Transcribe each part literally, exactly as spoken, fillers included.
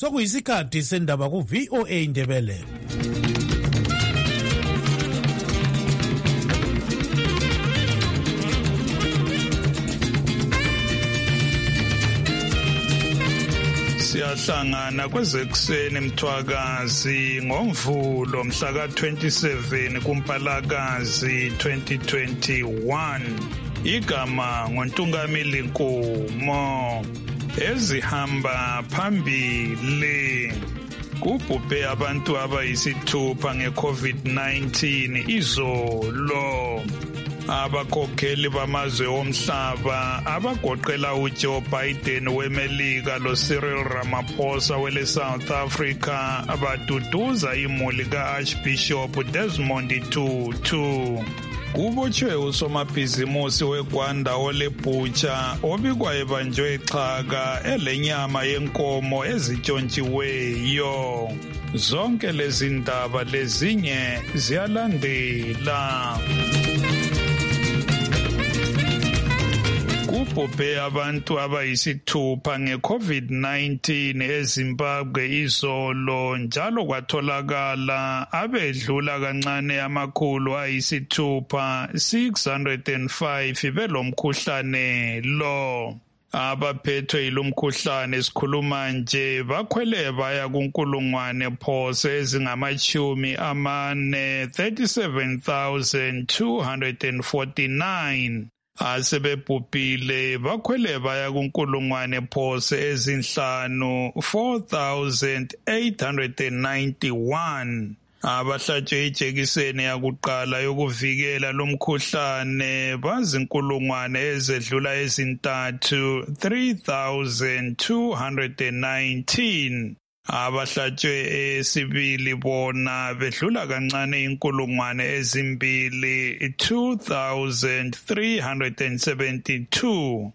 sokuyisikhathi sendaba ku V O A Ndebele. Siyahlangana kwezekuseni Mthwakazi ngoMvulo mhla ka twenty-seven kuMpalakazi twenty twenty-one. Igama ngoNtungamili Nkomo. Ezihamba phambili kubhubhe abantu abayisithupha ngeCovid nineteen izolo. Abakhokheli bamazwe omhlaba abagoqela uJoe Biden weMelika loCyril Ramaphosa wele South Africa abaduduza imuli kaArchbishop Desmond Tutu. Kubotshwe usomabhizimusi weGwanda oleButcha obikwa ebanjwe ixhaka elenyama yenkomo ezitshontshiweyo. Zonke lezi ndaba lezinye ziyalandela. Kubhubhe abantu abayisithupha ngeCovid nineteen eZimbabwe izolo njalo kwatholakala abedlula kancane amakhulu ayisithupha six hundred five belomkhuhlane lo. Abaphethwe yilomkhuhlane esikhuluma nje bakhwele baya kunkulungwane phose ezingamachumi amane thirty-seven thousand two hundred forty-nine. Asebebhubhile bakhwele baya kunkulungwane phose ezinhlanu four thousand eight hundred ninety-one. Abahlatshwe ijekiseni yakuqala yokuvikela lomkhuhlane bazinkulungwane ezedlula ezintathu three thousand two hundred nineteen. Abahlatshwe esibili bona bedlula kancane inkulungwane ezimbili two thousand three hundred seventy-two.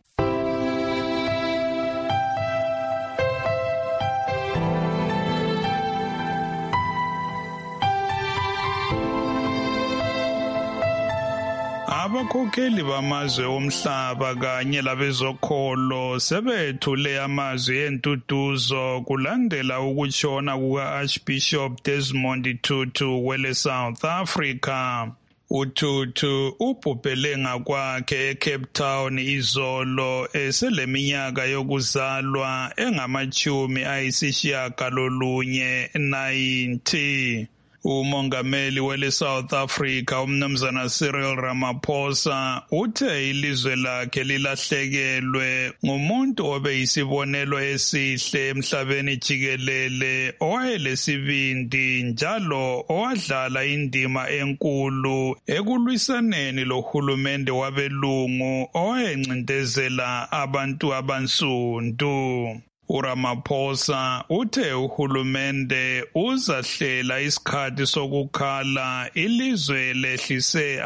Abakhokheli bamazwe omhlaba kanye labezokholo sebethule amazwi entuduzo kulandela ukutshona kuka-Archbishop Desmond Tutu wele South Africa. UTutu ubhubhele ngakwakhe eCape Town izolo eseleminyaka yokuzalwa engamachumi ayisishiyagalolunye ninety. Umongameli wele South Africa umnumzana Cyril Ramaphosa uthe ilizwe lakhe lilahlekelwe ngumuntu obeyisibonelo esihle emhlabeni jikelele owayelesibindi njalo owadlala indima enkulu ekulwisaneni lohulumende wabelungu owayencindezela abantu abansundu. uRamaphosa uthe uhulumende uzahlela isikhathi sokukhala ilizwe lehlise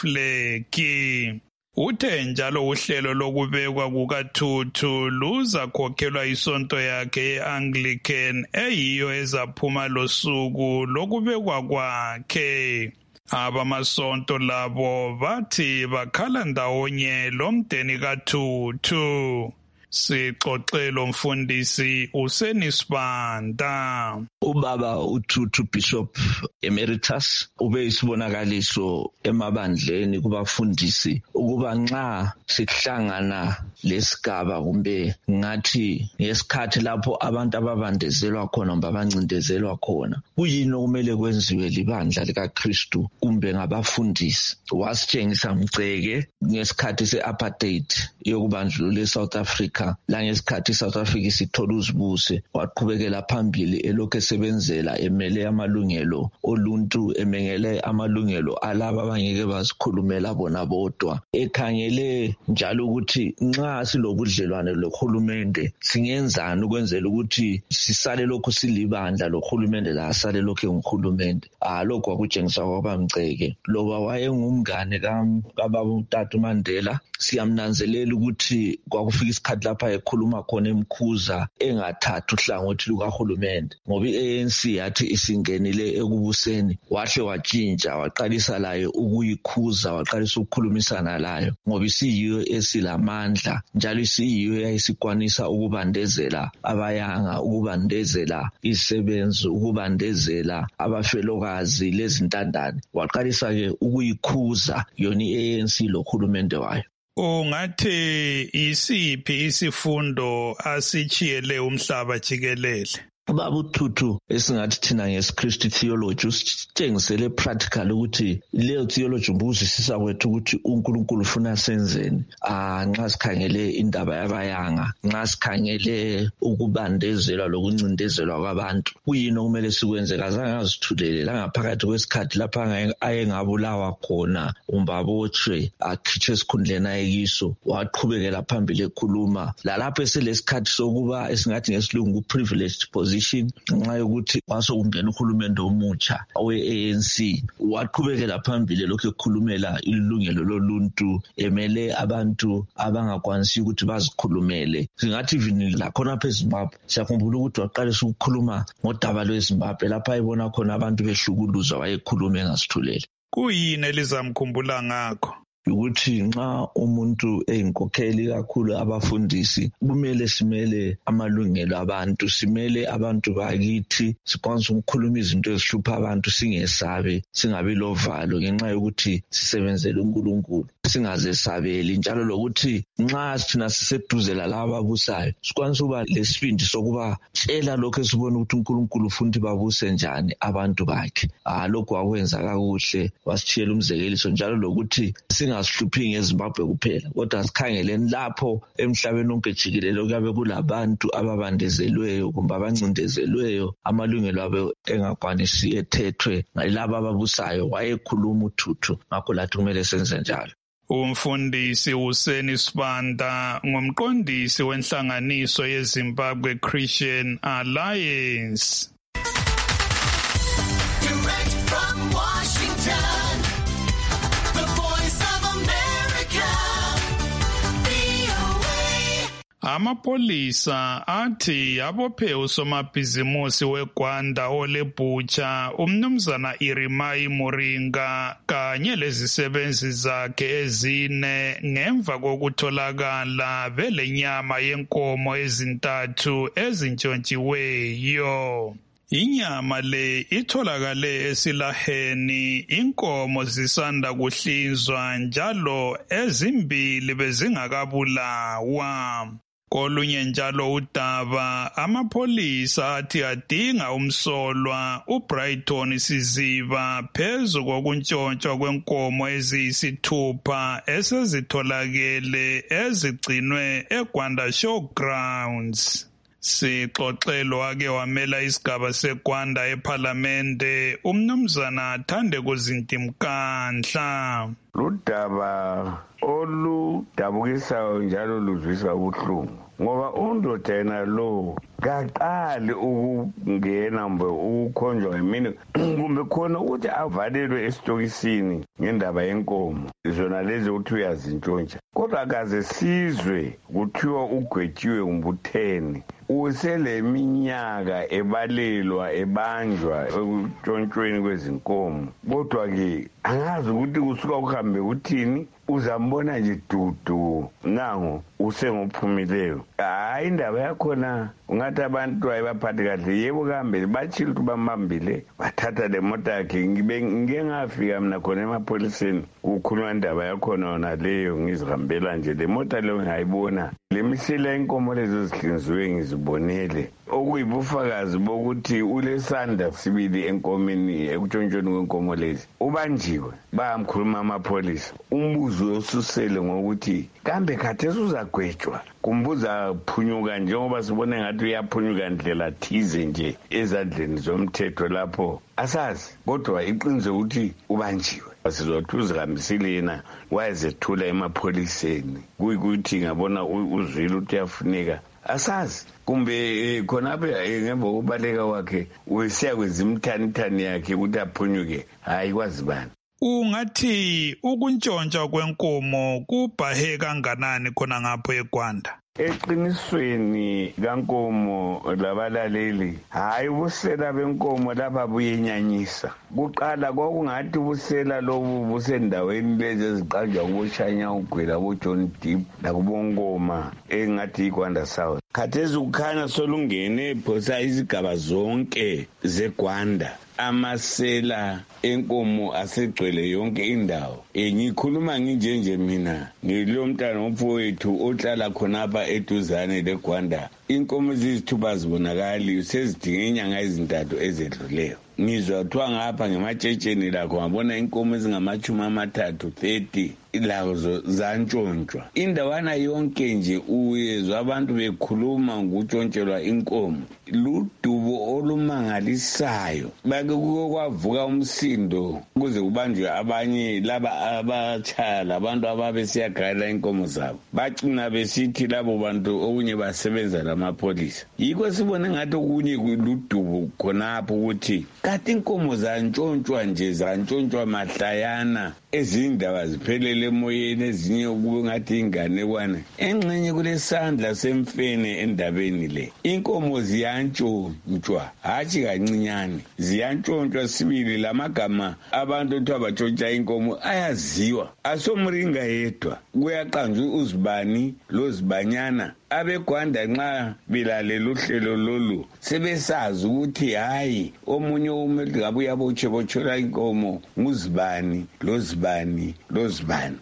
amafleki. Uthe njalo uhlelo lokubekwa kukaTutu luzakhokhelwa isonto yakhe ye-Anglican eyiyo ezaphuma losuku lokubekwa kwakhe. Abamasonto labo bathi bakhala ndawonye lomdeni kaTutu. Sixoxelo mfundisi uSenisibanda. Ubaba uTutu Bishop Emeritus ube isibonakaliso emabandleni kubafundisi ukuba nxa sihlangana lesigaba kumbe ngathi ngesikhathi lapho abantu ababandezelwa khona kumbe abancindezelwa khona kuyini okumele kwenziwe libandla likaKristu kumbe ngabafundisi. Wasitshengisa mgceke ngesikhathi se-apartheid yokubandlulula eSouth Africa langesikhathi iSouth Africa sithola uzibuse waqhubekela phambili elokhu esebenzela emele amalungelo oluntu emengele amalungelo alaba abangeke bazikhulumela bona bodwa ekhangele njalo ukuthi nxa silobudlelwane lohulumende singenzani ukwenzela ukuthi sisale lokhu silibandla lohulumende la asale lokhu nguhulumende. Ah lokho kwakutshengisa kwabamgceke loba wayengumngane kababa uTata Mandela siyamnanzelela ukuthi kwakufika isikhathi lapha ekhuluma khona emkhuza engathatha uhlangothi lukahulumende, ngoba i-A N C yathi isingenile ekubuseni wahle watshintsha waqalisa layo ukuyikhuza, waqalisa ukukhulumisana layo ngoba isiyiyo esilamandla njalo isiyiyo yayisikwanisa ukubandezela abayanga, ukubandezela isebenzi, ukubandezela abafelokazi lezintandane. Waqalisa ke ukuyikhuza yona i-A N C lohulumende wayo. Ungathi isiphi isifundo asichiyele umhlaba jikelele? Baba uThuthu esingathi thina ngesiKristu theology usitshengisele practical ukuthi leyo theology ubuzisisa kwethu ukuthi uNkulunkulu ufuna senzeni ah nxa sikhangele indaba yabayanga, nxa sikhangele ukubandezelwa lokuncindezelwa kwabantu, kuyini okumele sikwenze. Kazange azithulele la ngaphakathi kwesikhathi lapha ayengabulawa khona umbabotshwe akhitshwe esikhundleni ayekiso, waqhubekela phambili ekhuluma lalapho eselesikhathi sokuba esingathi ngesilungu privileged position nxa yokuthi wasokungena uhulumende omutsha owe-A N C, waqhubekela phambili lokhu ekhulumela ilungelo loluntu, emele abantu abangakwanisi ukuthi bazikhulumele. Singathi even lakhona phe Zimbabwe siyakhumbula ukuthi waqalisa ukukhuluma ngodaba lweZimbabwe lapha ayibona khona abantu behlukuluzwa wayekhuluma engasithulele. Kuyini elizamkhumbula ngakho? Ukuthi nxa umuntu eyinkokheli kakhulu abafundisi kumele simele amalungelo abantu, simele abantu bakithi, sikwanise ukukhuluma izinto ezihlupha abantu singesabe, singabi lovalo ngenxa yokuthi sisebenzele uNkulunkulu, singazesabeli, njalo lokuthi nxa sithina siseduze lalabo ababusayo sikwanise ukuba lesibindi sokuba tshela lokho esibona ukuthi uNkulunkulu ufuna ukuthi babuse njani abantu bakhe. Ah lokho wakwenza kakuhle, wasitshiyela umzekeliso, njalo lokuthi singazihluphi ngeZimbabwe kuphela kodwa sikhangeleni lapho emhlabeni wonke jikelele kuyabe kulabantu ababandezelweyo kumbe abancindezelweyo, amalungelo abo engakwanisi ethethwe ngalabo ababusayo. Wayekhuluma uThuthu, ngakho lathi kumele senze njalo. Umfundisi Hussein Sibanda ngumqondisi wenhlanganiso yeZimbabwe Christian Alliance. Direct from Washington, the voice of America, V O A. Amapolisa athi abophe usomabhizimusi weGwanda oleBhutsha umnumzana Irimai Muringa kanye lezisebenzi zakhe ezine ngemva kokutholakala belenyama yenkomo ezintathu ezintshontshiweyo. Inyama le itholakale esilaheni, inkomo zisanda kuhlinzwa njalo ezimbili bezingakabulawa. Kolunye njalo udaba amapholisa athi adinga umsolwa uBrighton Siziba phezu kokuntshontshwa kwenkomo eziyisithupha esezitholakele ezigcinwe eGwanda Showgrounds. Sixoxelo wake wamela isigaba seGwanda eParlamente umnumzana Thande Kuzintimkandla. Ludaba oludabukisayo njalo luzwisa ubuhlungu ngoba undoda yena lo kaqali ukungena mbe ukukhonjwa ngemini kumbe khona ukuthi avalelwe esitokisini ngendaba yenkomo zona lezi ukuthi uyazintshontsha, kodwa akaze sizwe kuthiwa ugwetshiwe umbutheni useleminyaka ebalelwa ebanjwa ekutshontsweni kwezinkomo. Kodwa-ke angazi ukuthi kusuka kuhambe kuthini, uzambona nje dudu nango usengophumileyo. Hayi indaba yakhona ungathi abantu ayibaphathi kahle. Yebo kambe bachile ukuthi bambambile bathatha le mota yakhe. Ngike ngafika mina khona emapholiseni kukhulunywa indaba yakhona yona leyo, ngizihambela nje le mota leyo ngayibona. Le misila inkomo lezo zihlinziwe ngizibonele, okuyibufakazi bokuthi ulesandla sibili enkomeni ekutshontshweni kwenkomo lezi. Ubanjiwe bayamkhuluma amapholisa. Umbuzo osusele ngokuthi kambe khathesi uzagwetshwa, kumbuza phunyuka njengoba sibone ngathi uyaphunyuka ndlela thize nje ezandleni zomthetho lapho asazi, kodwa iqiniso ukuthi ubanjiwe. Sizothi uzihambisile yena wayezethula emapholiseni kuyikuthi ngabona uzwile ukuthi uyafuneka asazi, kumbe khonaphe ngemva kokubaleka wakhe uyisiya kwenza imthanithani yakhe ukuthi aphunyuke. Hayi kwazi bani. Ungathi ukuntshontsha kwenkomo kubhahe kanganani khona ngapho eGwanda? Eqinisweni kankomo labalaleli hayi ubusela benkomo lapha buyenyanyisa. Kuqala kwakungathi ubusela lobu busendaweni lezi eziqanjwa kuboshanya ugwela boJohn Deep lakubonkoma engathi iGwanda South. Khathesi ukhanya solungene phosa izigaba zonke zeGwanda. Amasela enkomo asegcwele yonke indawo. E ngikhuluma nginjenje mina ngilo mntana umfowethu ohlala khonapha eduzane leGwanda. Inkomo zizithuba zibonakali sezidinga inyanga ezintathu ezedluleyo. Ngizwa kuthiwa ngapha ngematshetsheni lakho ngabona inkomo ezingamachumi amathathu thirty ilazo zantshontshwa. Indawana yonke nje uyezwa abantu bekhuluma ngutshontshelwa inkomo. Ludubo olumangalisayo. Bake kwavuka umsindo kuze kubanjwe abanye laba abatshaya abantu ababesiyagayela inkomo zabo. Bacina besithi labo bantu okunye basebenza lamapolisa. Yikho sibone ngathi okunye ludubo khonapho ukuthi kati inkomo zantshontshwa nje zantshontshwa mahlayana ezindaba ziphelele emoyeni ezinye kube ngathi ingane kwana engxenye kulesandla semfene endabeni le. Inkomo ziyantshontshwa hathi kancinyane ziyantshontshwa sibili lamagama abantu othi abatshontsha inkomo ayaziwa asomringa yedwa kuyaqanjwa uzibani lozibanyana abeGwanda nxa bilalela uhlelo lolu sebesazi ukuthi hayi omunye umuntu ngabuya botshobotshola inkomo nguzibani lozibani lozibani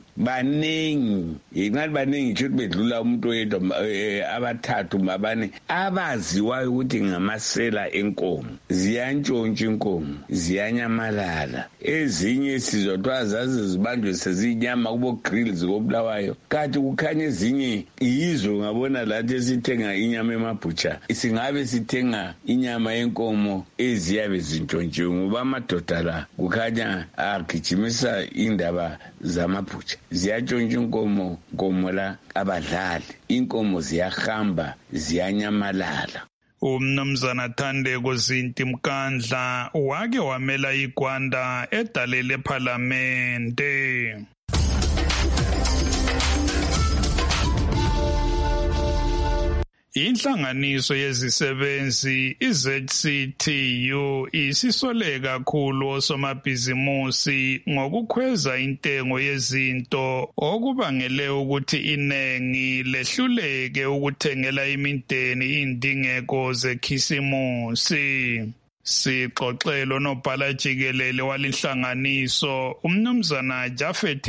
banengi ingathi banengi nje bedlula umuntu oyedwa abathathu mabane abaziwayo ukuthi ngamasela enkomo ziyantshontsha inkomo ziyanyamalala ezinye sizothiwa zazi zibanjwe sezinyama kubo grills kobulawayo kanti kukhanya ezinye yizo ngabona lathi esithenga inyama emabhutsha singabe sithenga inyama yenkomo eziyabe zintshontshiwe ngoba amadoda la kukhanya agijimisa indaba zamabhutsha ziyatshontsha inkomo nkomo la abadlali inkomo ziyahamba ziyanyamalala. Umnumzana Thandeko Zinti Mkandla wake wamela iGwanda edalele parliamente. Inhlanganiso yezisebenzi i-Z C T U isisole kakhulu osomabhizimusi ngokukhweza intengo yezinto okubangele ukuthi inengi lehluleke ukuthengela imindeni indingeko zekhisimusi. Sixoxelo nobhala jikelele walinhlanganiso umnumzana Jafet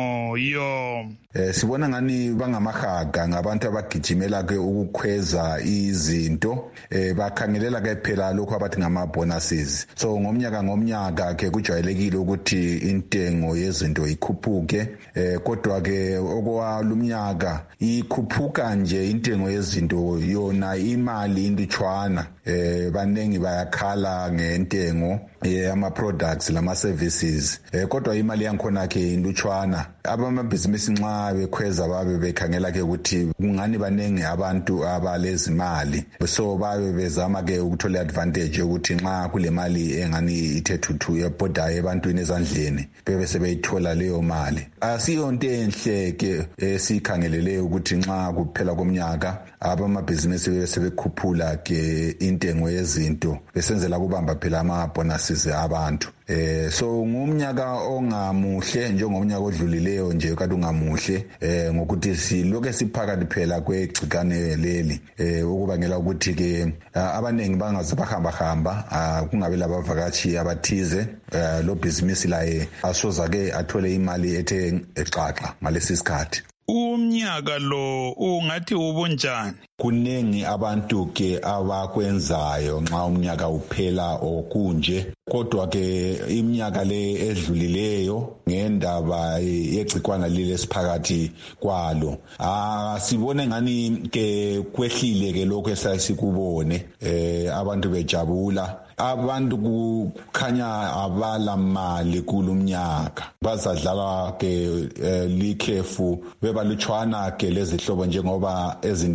Moyo. Eh sibona ngani bangamahaga ngabantu abagijimela ke ukukhweza izinto eh bakhangelela ke phela lokho abathi ngama bonuses. So ngomnyaka ngomnyaka ke kujwayelekile ukuthi intengo yezinto ikhuphuke eh kodwa ke okwalumnyaka ikhuphuka nje intengo yezinto yona imali inditshwana eh banengi bayakhala ngentengo eh ama products lama services eh kodwa imali yankhona ke indutshwana abamabhizinisi nxa bekhweza babe bekhangela ke ukuthi kungani banengi abantu abalezimali so babe bezama ke ukuthola advantage ukuthi nxa kule mali engani ithethuthu yebhoda ebantwini ezandleni bebe sebeyithola leyo mali asiyo into enhle ke esikhangelele ukuthi nxa kuphela komnyaka abamabhizinisi bebe sebekhuphula ke intengo yezinto besenzela kubamba phela ama bonuses abantu. Eh so ngumnyaka ongamuhle njengomnyaka odlulileyo nje kade ungamuhle eh ngokuthi siloke siphakathi phela kwegcikane leli eh ukubangela ukuthi ke abanengi bangaze bahamba hamba kungabe labavakashi abathize lo business laye asoza ke athole imali ethe exaxa ngalesi sikhathi. Umnyaka lo ungathi ubunjani? Kunengi abantu ke abakwenzayo nxa umnyaka uphela okunje kodwa ke iminyaka le edlulileyo ngendaba yegcikwana lile siphakathi kwalo ah sibone ngani ke kwehlile ke lokho esasikubone eh abantu bejabula abantu kukhanya abala mali kulumnyaka bazadlala ke likhefu bebalutshwana ke lezihlobo njengoba eziningi zehlukene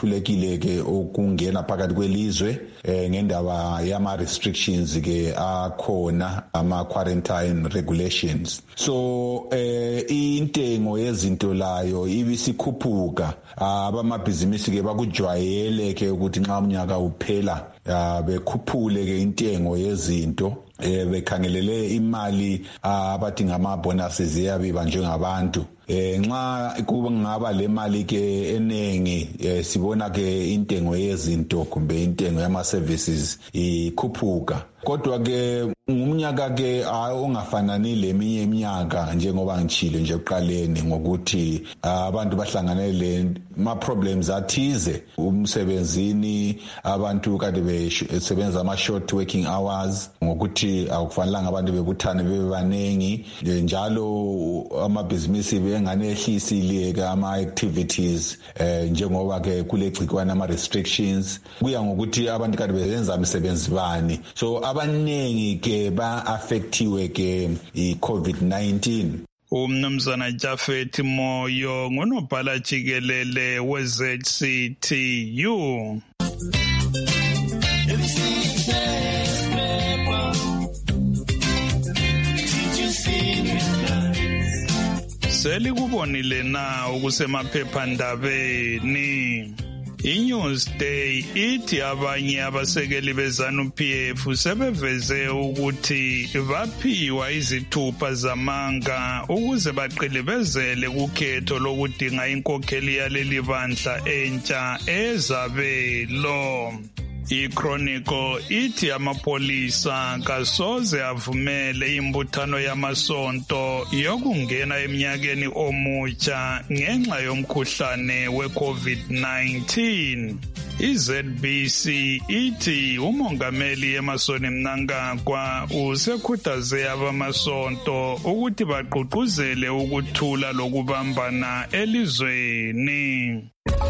sehlulekile ke ukungena phakathi kwelizwe eh ngendaba yama restrictions ke akhona ama quarantine regulations. So eh intengo yezinto layo ibisikhuphuka, abamabhizinisi ke bakujwayele ke ukuthi nxa unyaka uphela bekhuphule ke intengo yezinto, eh bekhangelele imali abathi ngama bonuses yabiba njengabantu. Eh nxa kuba ngaba le mali ke enengi, sibona ke intengo yezinto kumbe intengo yama services ikhuphuka. Kodwa ke ngumnyaka ke ongafanani leminye iminyaka njengoba ngichile nje uqaleni ngokuthi abantu bahlanganele ma problems athize umsebenzini, abantu kade besebenza ama short working hours ngokuthi akufanelanga abantu bebuthane bebe banengi, njalo amabhizinisi benganehlisi ke ama activities eh njengoba ke kulegcikwana ama restrictions, kuya ngokuthi abantu kade beyenza imisebenzi bani. So abanengi ke ba affectiwe ke i COVID nineteen. Umnumzana Jafet Moyo ngunobhala jikelele we Z C T U. Selikubonile na ukusemaphephandabeni. I-Newsday ithi abanye abasekeli be-ZANU-P F sebeveze ukuthi baphiwa izithupha zamanga ukuze baqilibezele kukhetho lokudinga inkokheli yaleli bandla entsha ezabelo. I-Chronicle ithi amapolisa kasoze avumele imbuthano yamasonto yokungena eminyakeni omutsha ngenxa yomkhuhlane we-COVID nineteen. I-Z B C ithi umongameli Emmerson Mnangagwa usekhuthaze abamasonto ukuthi bagqugquzele ukuthula lokubambana elizweni.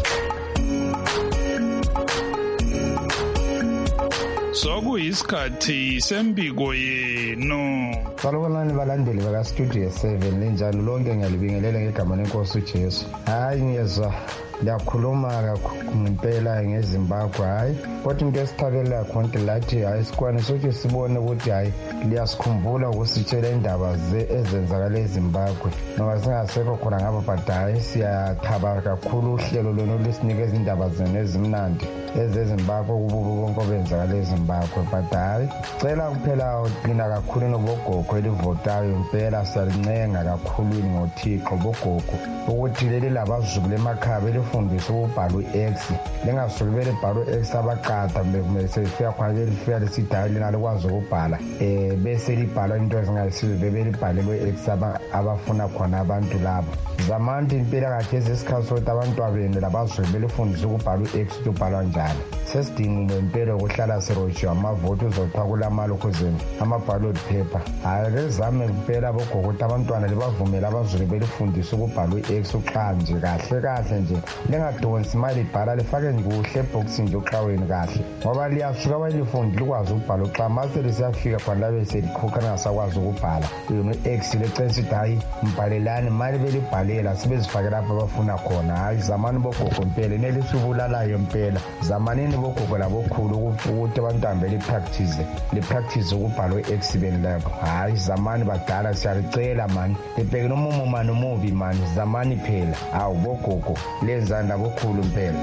Sokuyisikhathi sembiko yenu. Salubonani balandeli baka Studio seven lenjalo lonke ngiyalibingelela ngegama lenkosi uJesu. Hayi ngiyezwa liyakhuluma ngempela ngeZimbabwe, hayi kodwa into esithabela khonke lathi hayi sikwanisa ukuthi sibone ukuthi hayi liyasikhumbula ukusitshela indaba ezenzakala eZimbabwe, ngoba singasekho khona ngapha but hayi siyathaba kakhulu uhlelo lona lesinikeza indaba zenu ezimnandi ezeZimbabwe kububu bonke obenzakala eZimbabwe. But hayi cela kuphela uqina kakhulu nobogogo elivotayo, impela siyalincenga kakhulu ngoThixo bogogo ukuthi leli labazukulu emakhaya fundisa ukubhala u-X, lingasuki belibhala u-X abaqada besefika khona belifika lesidala lina likwazi ukubhala um bese libhala into ezingayisizo bebelibhalelwe u-X abafuna khona abantu labo. Zamanje impela kahle ezesikhathi sokuthi abantwana benu labazukulu belifundisa ukubhala u-X ukuthi ubhalwa njani. Sesidingile impela ukuhlala sirojiwe amavoti uzothiwa kulamalokhuzeni ama-ballot paper. Hayi ke zame impela bogogo ukuthi abantwana libavumele abazukulu belifundisa ukubhala u-X uqala nje kahle kahle nje, lingadonsi imali ibhala lifake nje kuhle ebhokisini nje uxaweni kahle, ngoba liyasuka wayelifundi likwazi ukubhala uxa mase lisiyafika khona labe selikhokha lingasakwazi ukubhala i-X lecenisa ukuthi hayi mbhalelani imali belibhalela sibezifake lapho abafuna khona. Hayi zamani bogogo impela nelisubulalayo impela, zamanini bogogo labokhulu ukuthi abantwana belipractice lipractice ukubhala u-X beni lapho. Hayi zamani badala siyalicela mani libhekele umumo mani umubi mani, zamani phela awu bogogo lenzanda bokhulu impela.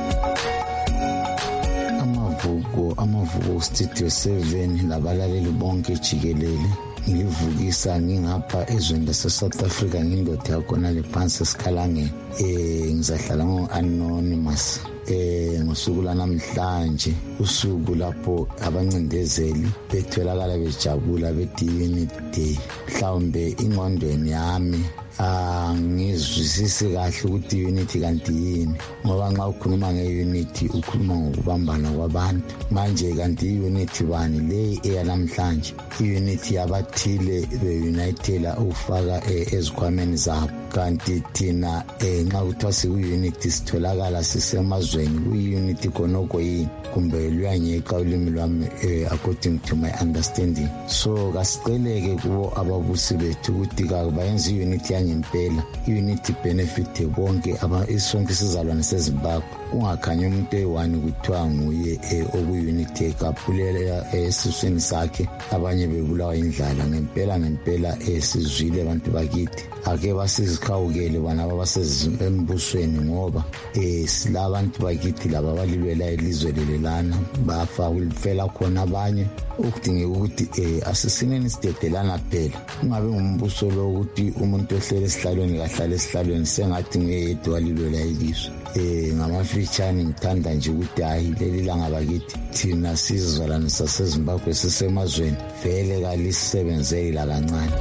Amavuko amavuko Studio seven labalaleli bonke jikelele, ngivukisa ngingapha ezweni lase-South Africa ngindoda yakhona lephansi esikhalangeni. um ngizahlala ngo-anonymous eh ngosuku lanamhlanje, usuku lapho abancindezeli betholakala bejabula bethi Unity Day. Mhlawumbe ingqondweni yami angizwisisi kahle ukuthi unity kanti yini, ngoba nxa ukhuluma nge-unity ukhuluma ngokubambana kwabantu. Manje kanti i-unity bani le eyanamhlanje? I-unity yabathile be-unitela ukufaka ezikhwameni zabo. kanti thina eh nxa kuthiwa siku-unity sitholakala sisemazweni kuyi-unity khonokho yini kumbe luyanyeqa ulimi lwami eh, according to my understanding. So kasiceleke kubo ababusi bethu ukuthi bayenze i-unity yangempela, i-unity benefit bonke isonke isizalwane sezimbabwe, kungakhanya umuntu eyi-one kuthiwa nguye okuyi-unity ekaphulela esiswini sakhe abanye bebulawa indlala. Ngempela ngempela sizwile abantu bakithi, ake basizikhawukele bona abasembusweni ngoba eh sila abantu bakithi laba balilwela ilizwe lelelana bafa ulifela khona abanye ukudingeka ukuthi eh asisineni sidedelana phela, kungabe ngumbuso lo ukuthi umuntu ohlele esihlalweni kahlala esihlalweni sengathi ngeyedwa walilwela ilizwe. Eh ngamafitshane ngithanda nje ukuthi hayi leli langa bakithi thina sizizalwane saseZimbabwe sisemazweni vele kalisebenzeki la kancane.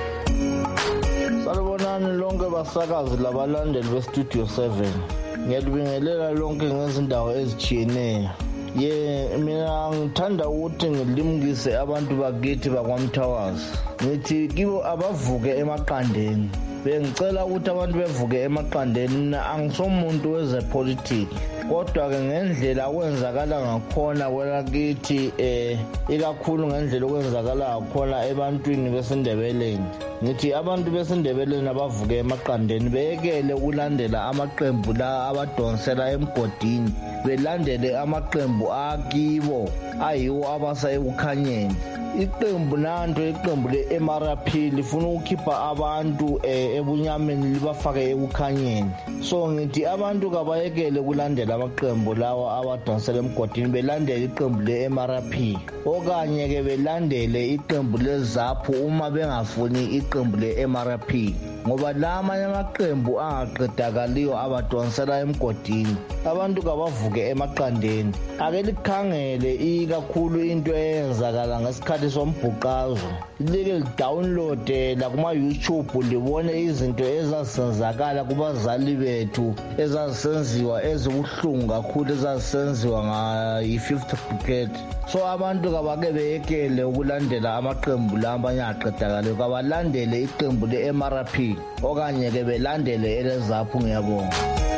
Salibonani lonke basakazi labalandeli beStudio seven. Ngiyalibingelela lonke ngezindawo ezitshiyeneyo. Ye mina ngithanda ukuthi ngilimukise abantu bakithi bakwaMthawazi. Ngithi kibo abavuke emaqandeni. Bengicela ukuthi abantu bevuke emaqandeni, angisomuntu wezepolitiki. Kodwa ke ngendlela kwenzakala ngakhona kwelakithi eh ikakhulu ngendlela kwenzakala ngakhona ebantwini besindebeleni. Ngithi abantu besindebeleni abavuke emaqandeni beyekele ukulandela amaqembu la abadonsela emgodini, belandele amaqembu akibo ayiwo abasa ekukhanyeni. Iqembu nanto iqembu le-M R P lifuna ukukhipha abantu eh, ebunyameni libafake ekukhanyeni. So ngithi abantu kabayekele ukulandela amaqembu lawa abadonsela emgodini, belandele iqembu le-M R P okanye ke belandele iqembu leZAPU uma bengafuni iqembu le-M R P, ngoba la amanye amaqembu angaqedakaliyo abadonsela emgodini. Abantu kabavuke emaqandeni, ake likhangele ikakhulu into eyenzakala ngesikhathi sombhuqazo, like lidownloade la kuma YouTube libone izinto ezasenzakala kubazali bethu ezazisenziwa ezibuhlungu kakhulu ezazisenziwa ngayi-fifth brigade. So abantu kabake beyekele ukulandela amaqembu la amanye aqedakaliyo, kabalandele iqembu le-M R P okanye ke belandele eleZAPU. Ngiyabonga.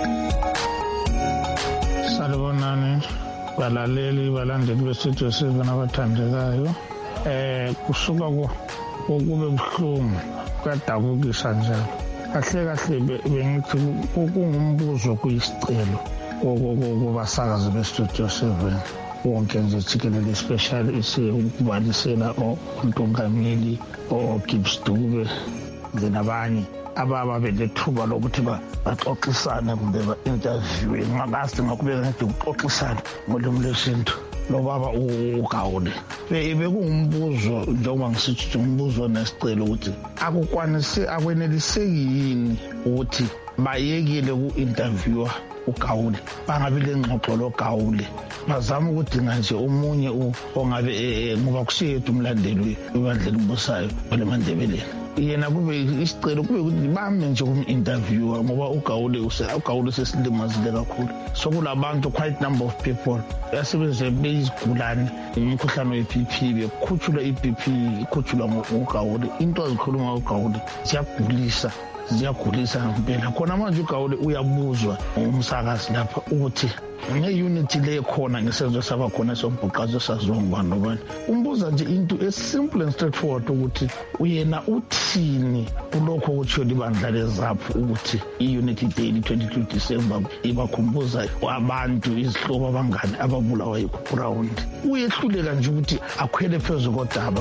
Salibonani balaleli balandeli beStudio seven abathandekayo. Eh kusuka kube buhlungu kuyadabukisa njalo. Kahle kahle bengithi kungumbuzo kuyisicelo kubasakazi beStudio seven wonke nje jikelele especially isukubalisela uNtongameli oGibbs Dube nabanye ababa belethuba lokuthi baxoxisane kumbe ba-interviewe. Ngakazi ngakube ngede ukuxoxisana ngolimi lwesintu lobaba uGawule. Bekungumbuzo njengoba ngisithi umbuzo nesicelo ukuthi akukwanise akweneliseki yini ukuthi bayekile ku-interviewa uGawule, bangabe lengxoxo loGawule, bazama ukudinga nje omunye ongabe ngoba kusiyedwa umlandeli webandla elibusayo oleMandebeleni. Yena kube isicelo kube ukuthi bame nje kum-interviewer ngoba uGawule uGawule sesilimazile kakhulu. So kulabantu quite number of people yasebenze beyizigulane umkhuhlane we-B P, bekhutshula i-B P ikhutshulwa nguGawule. Into azikhuluma uGawule ziyagulisa ziyagulisa ngempela. Khona manje uGawule uyabuzwa umsakazi lapha ukuthi nge-unity le khona ngesenzo saba khona sombhuqazo saziwa ngubani nobani. Umbuza nje into esimple and straightforward ukuthi uyena uthini kulokho okutshiwo libandla leZAPU ukuthi i-unity day twenty-two December ibakhumbuza abantu izihlobo abangane ababulawa yi-ground. Uyehluleka nje ukuthi akhwele phezu kodaba.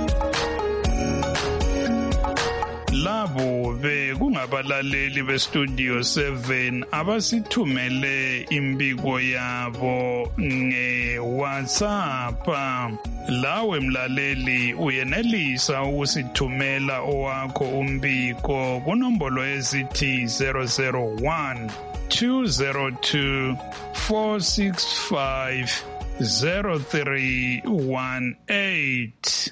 Labo bekungabalaleli beStudio seven abasithumele imbiko yabo nge-WhatsApp. Lawe mlaleli uyenelisa ukusithumela owakho umbiko kunombolo ezithi zero zero one two zero two four six five zero three one eight.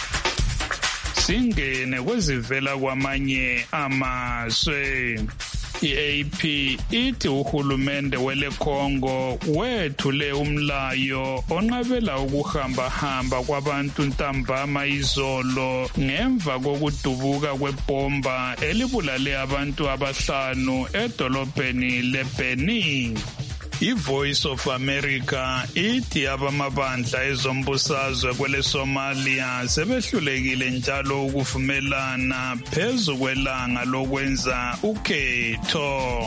Singene kwezivela kwamanye amazwe. I-A P ithi uhulumende wele Congo wethule umlayo onqabela ukuhamba-hamba kwabantu ntambama izolo ngemva kokudubuka kwebhomba elibulale abantu abahlanu edolobheni leBeni. I-Voice of America ithi abamabandla ezombusazwe kwele Somalia sebehlulekile njalo ukuvumelana phezu kwelanga lokwenza ukhetho.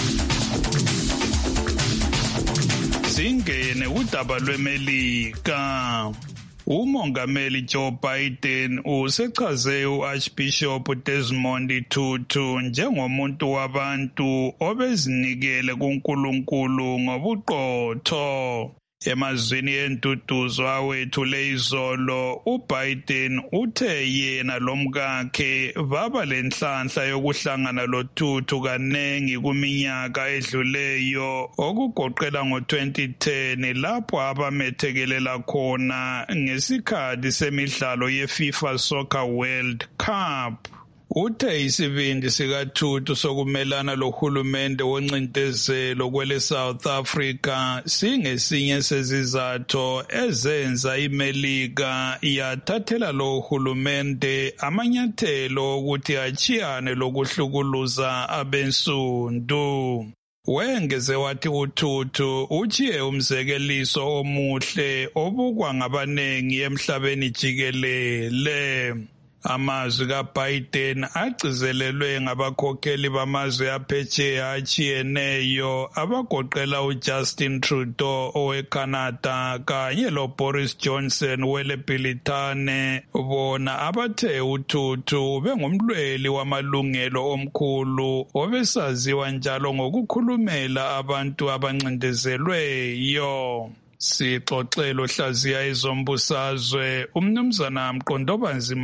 Singene udaba lweMelika. Umongameli Joe Biden usechaze u-Archbishop Desmond Tutu njengomuntu wabantu obezinikele kuNkulunkulu ngobuqotho. Emazwini entutuzo awethule izolo, uBiden uthe yena lomkakhe baba lenhlanhla yokuhlangana loTutu kanengi kuminyaka edluleyo okugoqela ngo twenty ten lapho abamethekelela khona ngesikhathi semidlalo yeFIFA Soccer World Cup. Uthe isibindi sikaTutu sokumelana lohulumende woncindezelo kwele South Africa singesinye sezizathu ezenza iMelika yathathela lo hulumende amanyathelo ukuthi achiyane lokuhlukuluza abensundu. Wengeze wathi uTutu uchiye umzekeliso omuhle obukwa ngabanengi emhlabeni jikelele. Amazwi kaBiden agcizelelwe ngabakhokheli bamazwe aphesheya achiyeneyo abagoqela uJustin Trudeau oweCanada kanye loBoris Johnson weleBritane, bona abathe uTutu bengumlweli wamalungelo omkhulu obesaziwa njalo ngokukhulumela abantu abancindezelweyo. Sixoxelo hlaziya ezombusazwe umnumzana Mqondobanzi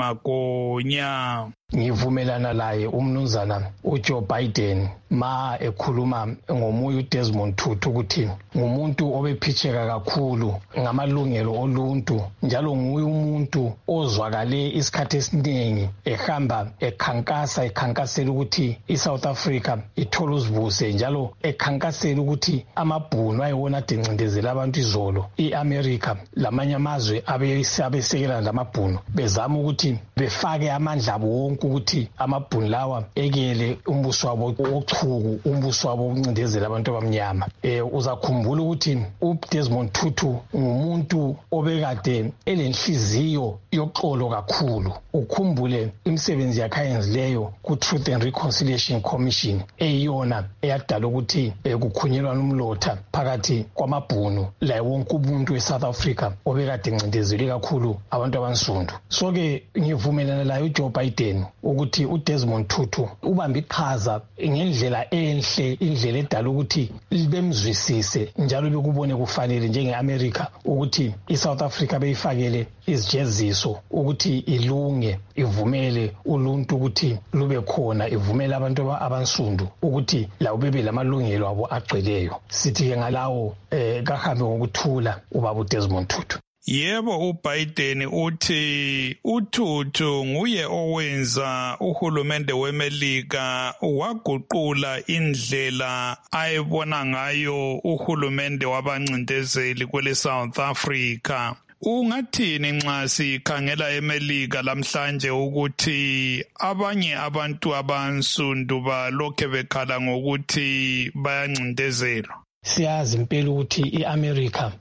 Magonya. Ngivumelana laye umnumzana uJoe Biden ma ekhuluma ngomuye uDesmond Tutu ukuthi ngumuntu obephitheka kakhulu ngamalungelo oluntu, njalo nguye umuntu ozwakale isikhathi esiningi ehamba ekhankasa ekhankasela ukuthi iSouth Africa ithola uzibuse, njalo ekhankasela ukuthi amabhunu ayewona adencindezela abantu izolo. I-America lamanye amazwe abesekela lamabhunu bezama ukuthi befake amandla abo ukuthi amabhunu lawa ekele umbuso wabo ochuku, umbuso wabo wokuncindezela abantu abamnyama. Eh uzakhumbula ukuthi uDesmond Tutu ngumuntu obekade elenhliziyo yoxolo kakhulu. Ukhumbule imisebenzi yakhe ayenzileyo ku Truth and Reconciliation Commission eyiyona eyadala ukuthi kukhunyelwana umlotha phakathi kwamabhunu la wonke umuntu weSouth Africa obekade encindezele kakhulu abantu abansundu. So ke ngivumelana laye uJoe Biden ukuthi uDesmond Tutu ubambe iqhaza ngendlela enhle, indlela edala ukuthi bemzwisise njalo bekubone kufanele njengeAmerica ukuthi iSouth Africa beyifakele izijeziso ukuthi ilunge, ivumele uluntu ukuthi lube khona, ivumele abantu abansundu ukuthi lawo bebe lamalungelo abo agcweleyo. Sithi ke ngalawo eh kahambe ngokuthula ubaba uDesmond Tutu. Yebo, uBiden uthi uTutu nguye owenza uhulumende weMelika waguqula indlela ayebona ngayo uhulumende wabancindezeli kwele South Africa. Ungathini nxa sikhangela eMelika lamhlanje ukuthi abanye abantu abansundu balokhe bekhala ngokuthi bayancindezelwa? Siyazi impela ukuthi iAmerica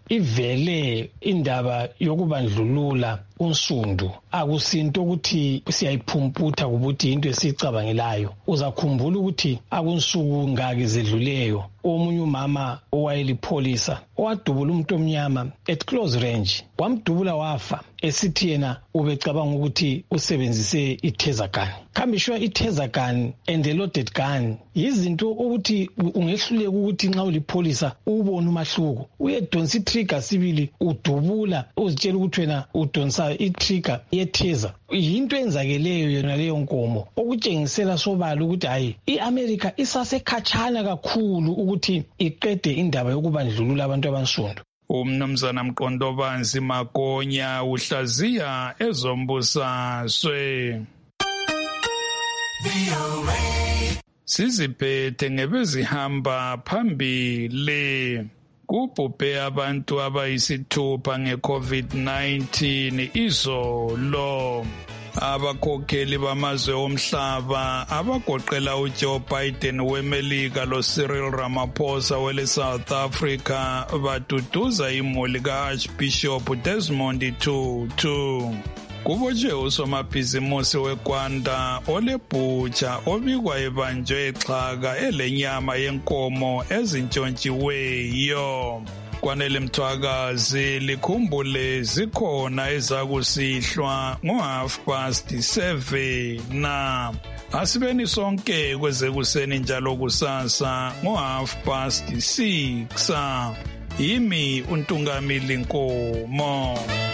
ivele indaba yokubandlulula unsundu akusinto ukuthi siyayiphumputha ukuthi into esicabangelayo. Uzakhumbula ukuthi akunsuku ngaki zedluleyo omunye umama owayelipholisa owadubula umuntu omnyama at close range, wamdubula wafa esithi yena ubecabanga ukuthi usebenzise i-taser gun. Khambishwa i-taser gun and a loaded gun yizinto ukuthi ungehluleka ukuthi nxa ulipholisa ubone umahluko. Uyedonsa i-trigger sibili udubula uzitshela ukuthi wena udonsa i-trigger ye-taser. Yinto enzakeleyo yona leyo nkomo okutshengisela sobala ukuthi hayi iAmerica isasekhatshana kakhulu ukuthi iqede indaba yokubandlulula abantu abansundu. Umnumzana Mqondobanzi Magonya uhlaziya ezombusazwe. siziphethe ngebezihamba phambili. Kubhubhe abantu abayisithupha nge-COVID nineteen izolo. Abakhokheli bamazwe omhlaba abagoqela uJoe Biden weMelika loCyril Ramaphosa wele South Africa baduduza imuli ka-Archbishop Desmond Tutu. Kubotshwe usomabhizimusi weGwanda olebhutsha obikwa ebanjwe exhaka elenyama yenkomo ezintshontshiweyo. Kwanele Mthwakazi likhumbule zikhona ezakusihlwa ngo-half past seven na asibeni sonke kwezekuseni njalo kusasa ngo-half past six. Yimi uNtungamili Nkomo.